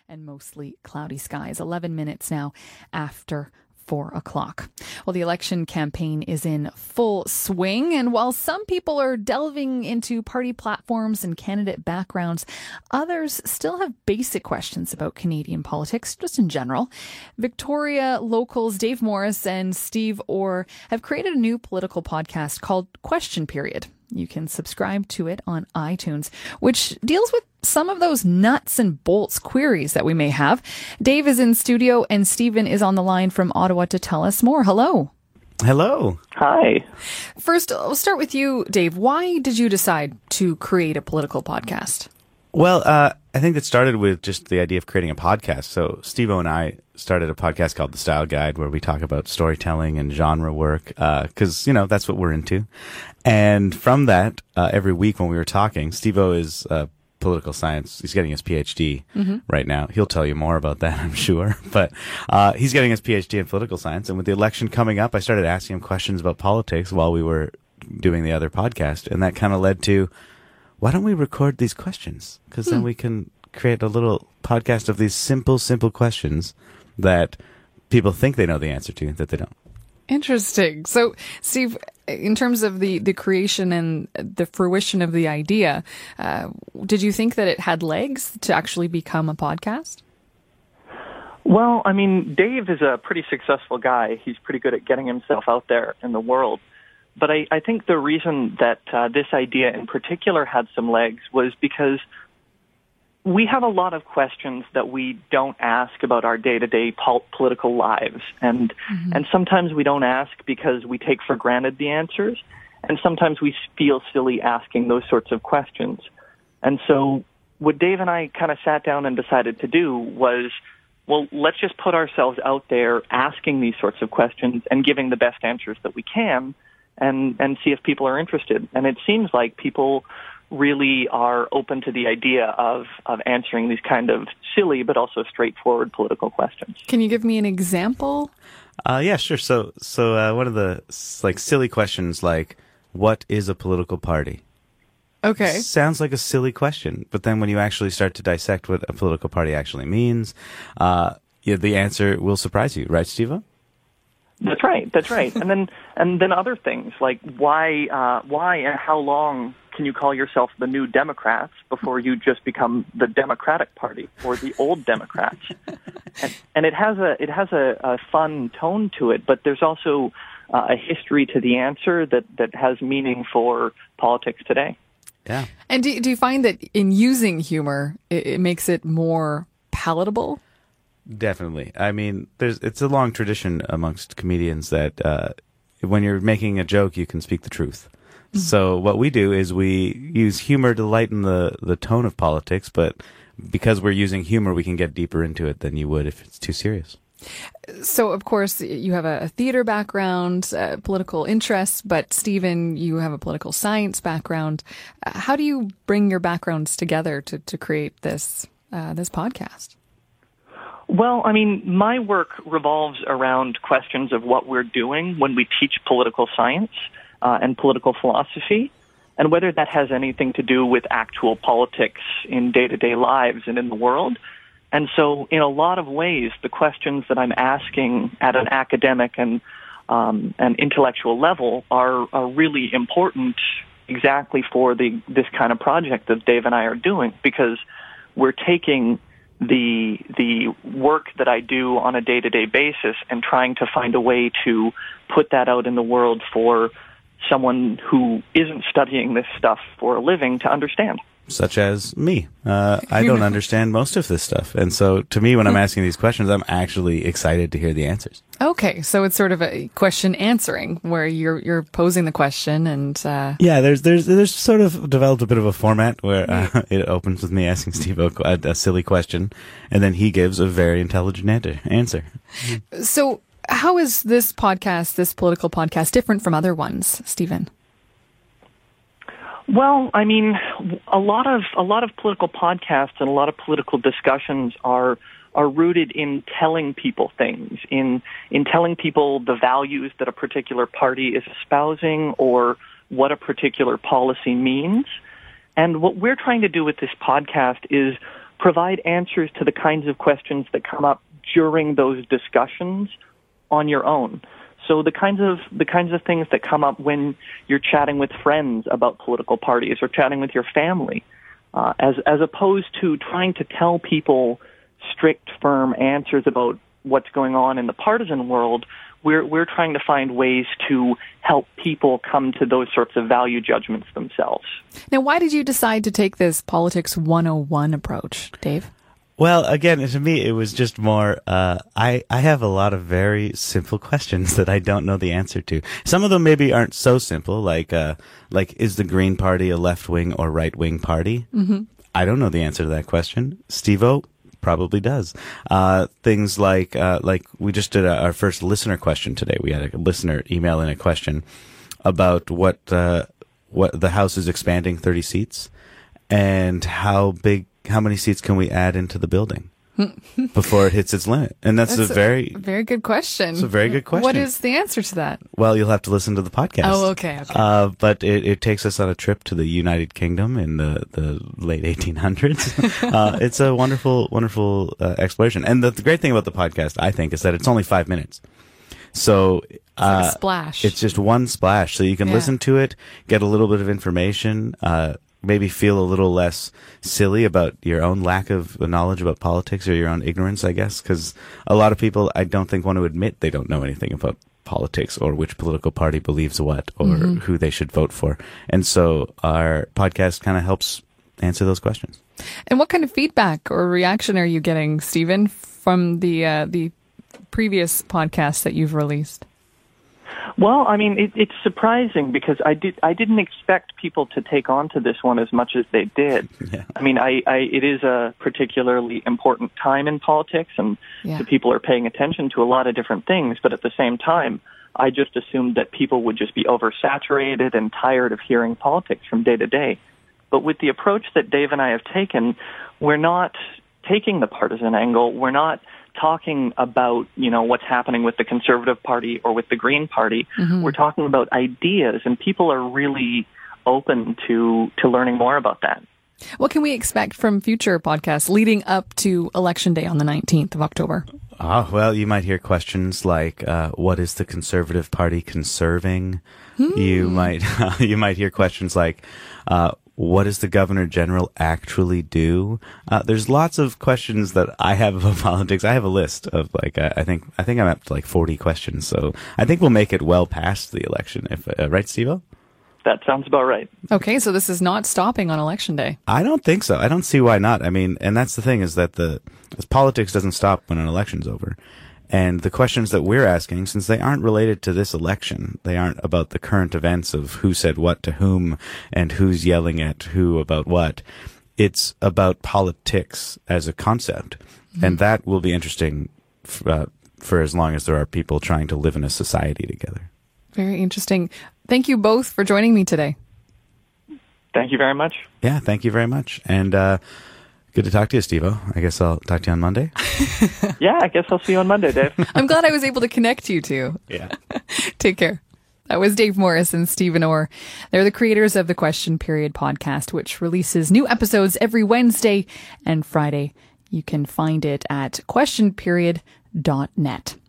and mostly cloudy skies. 11 minutes now after 4 o'clock. Well, the election campaign is in full swing, and while some people are delving into party platforms and candidate backgrounds, others still have basic questions about Canadian politics, just in general. Victoria locals Dave Morris and Steve Orr have created a new political podcast called Question Period. You can subscribe to it on iTunes, which deals with some of those nuts and bolts queries that we may have. Dave is in studio and Stephen is on the line from Ottawa to tell us more. Hello. Hello. Hi. First, I'll start with you, Dave. Why did you decide to create a political podcast? Well, I think it started with just the idea of creating a podcast. So Steve-O and I started a podcast called The Style Guide, where we talk about storytelling and genre work, because, that's what we're into. And from that, every week when we were talking, Steve-O is political science. He's getting his PhD right now. He'll tell you more about that, I'm sure. But he's getting his PhD in political science. And with the election coming up, I started asking him questions about politics while we were doing the other podcast. And that kind of led to, why don't we record these questions? Because then we can create a little podcast of these simple questions that people think they know the answer to, that they don't. Interesting. So, Steve, in terms of the creation and the fruition of the idea, did you think that it had legs to actually become a podcast? Well, I mean, Dave is a pretty successful guy. He's pretty good at getting himself out there in the world. But I think the reason that this idea in particular had some legs was because we have a lot of questions that we don't ask about our day-to-day political lives. And sometimes we don't ask because we take for granted the answers. And sometimes we feel silly asking those sorts of questions. And so what Dave and I kind of sat down and decided to do was, well, let's just put ourselves out there asking these sorts of questions and giving the best answers that we can and see if people are interested. And it seems like people really are open to the idea of answering these kind of silly but also straightforward political questions. Can you give me an example? Yeah, sure. So one of the silly questions, like, what is a political party? Okay. Sounds like a silly question, but then when you actually start to dissect what a political party actually means, the answer will surprise you, right, Steve-O? That's right. And then other things like why and how long can you call yourself the New Democrats before you just become the Democratic Party or the Old Democrats? And it has a fun tone to it, but there's also a history to the answer that has meaning for politics today. Yeah. And do you find that in using humor, it makes it more palatable? Definitely. I mean, it's a long tradition amongst comedians that when you're making a joke, you can speak the truth. Mm-hmm. So what we do is we use humor to lighten the tone of politics, but because we're using humor, we can get deeper into it than you would if it's too serious. So, of course, you have a theater background, political interests, but Stephen, you have a political science background. How do you bring your backgrounds together to create this podcast? Well, I mean, my work revolves around questions of what we're doing when we teach political science and political philosophy, and whether that has anything to do with actual politics in day-to-day lives and in the world. And so, in a lot of ways, the questions that I'm asking at an academic and intellectual level are really important exactly for this kind of project that Dave and I are doing, because we're taking the work that I do on a day-to-day basis and trying to find a way to put that out in the world for someone who isn't studying this stuff for a living to understand. Such as me. I don't understand most of this stuff. And so to me, when I'm asking these questions, I'm actually excited to hear the answers. Okay. So it's sort of a question answering where you're posing the question and... Yeah, there's sort of developed a bit of a format where it opens with me asking Steve a silly question, and then he gives a very intelligent answer. So how is this political podcast, different from other ones, Stephen? Well, I mean, a lot of political podcasts and a lot of political discussions are rooted in telling people things, in telling people the values that a particular party is espousing or what a particular policy means. And what we're trying to do with this podcast is provide answers to the kinds of questions that come up during those discussions on your own. So the kinds of things that come up when you're chatting with friends about political parties or chatting with your family, as opposed to trying to tell people strict, firm answers about what's going on in the partisan world. We're trying to find ways to help people come to those sorts of value judgments themselves. Now, why did you decide to take this Politics 101 approach, Dave? Well, again, to me, it was just more, I have a lot of very simple questions that I don't know the answer to. Some of them maybe aren't so simple, like is the Green Party a left-wing or right-wing party? Mm-hmm. I don't know the answer to that question. Steve-O probably does. Things like we just did our first listener question today. We had a listener email in a question about what the House is expanding 30 seats and how many seats can we add into the building before it hits its limit? And that's a very good question. It's a very good question. What is the answer to that? Well, you'll have to listen to the podcast. Oh, okay. But it takes us on a trip to the United Kingdom in the late 1800s. It's a wonderful, wonderful exploration. And the great thing about the podcast, I think, is that it's only 5 minutes. So it's like a splash. It's just one splash. So you can listen to it, get a little bit of information, maybe feel a little less silly about your own lack of knowledge about politics or your own ignorance, I guess, because a lot of people, I don't think, want to admit they don't know anything about politics or which political party believes what or who they should vote for. And so our podcast kind of helps answer those questions. And what kind of feedback or reaction are you getting, Stephen, from the previous podcasts that you've released? Well, I mean, it's surprising because I didn't expect people to take on to this one as much as they did. Yeah. I mean, it is a particularly important time in politics, and so people are paying attention to a lot of different things. But at the same time, I just assumed that people would just be oversaturated and tired of hearing politics from day to day. But with the approach that Dave and I have taken, we're not taking the partisan angle. We're not talking about, what's happening with the Conservative Party or with the Green Party. Mm-hmm. We're talking about ideas, and people are really open to learning more about that. What can we expect from future podcasts leading up to Election Day on the 19th of October? Well, you might hear questions like, what is the Conservative Party conserving? You might hear questions like, what does the Governor General actually do? There's lots of questions that I have about politics. I have a list of I think I'm up to 40 questions. So I think we'll make it well past the election. Right, Steve-O? That sounds about right. Okay, so this is not stopping on Election Day. I don't think so. I don't see why not. I mean, and that's the thing is that politics doesn't stop when an election's over. And the questions that we're asking, since they aren't related to this election, they aren't about the current events of who said what to whom and who's yelling at who about what. It's about politics as a concept. Mm-hmm. And that will be interesting for as long as there are people trying to live in a society together. Very interesting. Thank you both for joining me today. Thank you very much. Yeah, thank you very much. And good to talk to you, Steve-O. I guess I'll talk to you on Monday. Yeah, I guess I'll see you on Monday, Dave. I'm glad I was able to connect you two. Yeah. Take care. That was Dave Morris and Stephen Orr. They're the creators of the Question Period podcast, which releases new episodes every Wednesday and Friday. You can find it at questionperiod.net.